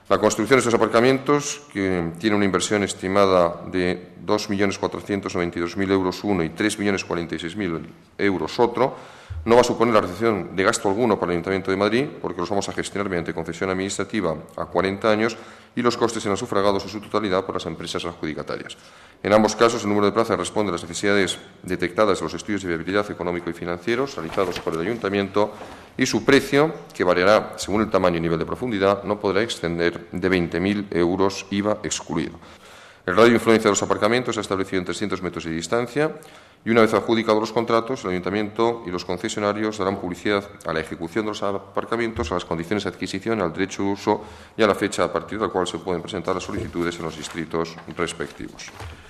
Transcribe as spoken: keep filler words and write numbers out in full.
La construcción de estos aparcamientos, que tiene una inversión estimada de dos millones cuatrocientos noventa y dos mil euros uno y tres millones cuarenta y seis mil euros otro, no va a suponer la recepción de gasto alguno para el Ayuntamiento de Madrid, porque los vamos a gestionar mediante concesión administrativa a cuarenta años y los costes serán sufragados en su totalidad por las empresas adjudicatarias. En ambos casos, el número de plazas responde a las necesidades detectadas en los estudios de viabilidad económico y financieros realizados por el Ayuntamiento y su precio, que variará según el tamaño y nivel de profundidad, no podrá extender de veinte mil euros I V A excluido. El radio de influencia de los aparcamientos se ha establecido en trescientos metros de distancia y, una vez adjudicados los contratos, el Ayuntamiento y los concesionarios darán publicidad a la ejecución de los aparcamientos, a las condiciones de adquisición, al derecho de uso y a la fecha a partir de la cual se pueden presentar las solicitudes en los distritos respectivos.